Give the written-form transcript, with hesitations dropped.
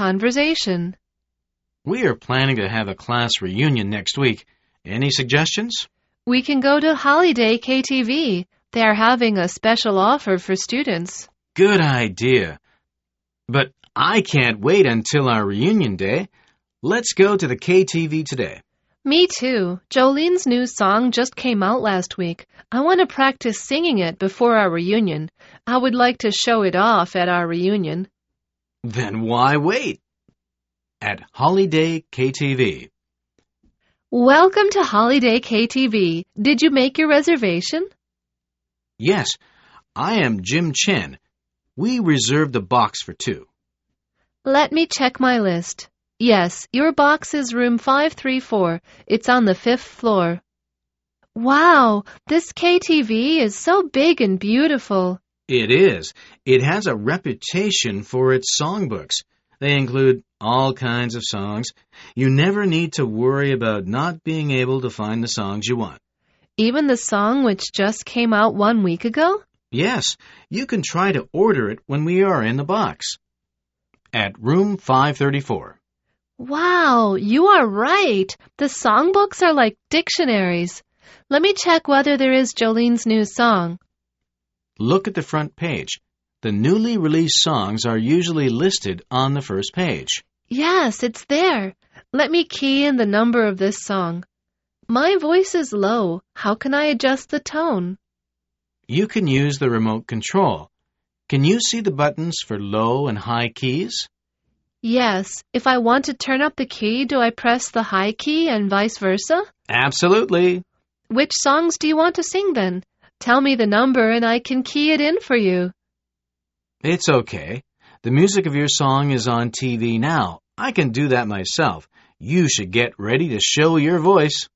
conversation. We are planning to have a class reunion next week. Any suggestions? We can go to Holiday KTV. They are having a special offer for students. Good idea. But I can't wait until our reunion day. Let's go to the KTV today. Me too. Jolene's new song just came out last week. I want to practice singing it before our reunion. I would like to show it off at our reunion. Then why wait? At Holiday KTV. Welcome to Holiday KTV. Did you make your reservation? Yes, I am Jim Chen. We reserved a box for 2. Let me check my list. Yes, your box is room 534. It's on the 5th floor. Wow, this KTV is so big and beautiful. It is. It has a reputation for its songbooks. They include all kinds of songs. You never need to worry about not being able to find the songs you want. Even the song which just came out 1 week ago? Yes, you can try to order it when we are in the box. At room 534. Wow, you are right. The songbooks are like dictionaries. Let me check whether there is Jolene's new song. Look at the front page. The newly released songs are usually listed on the first page. Yes, it's there. Let me key in the number of this song. My voice is low. How can I adjust the tone? You can use the remote control. Can you see the buttons for low and high keys? Yes. If I want to turn up the key, do I press the high key and vice versa? Absolutely. Which songs do you want to sing then? Tell me the number and I can key it in for you. It's okay. The music of your song is on TV now. I can do that myself. You should get ready to show your voice.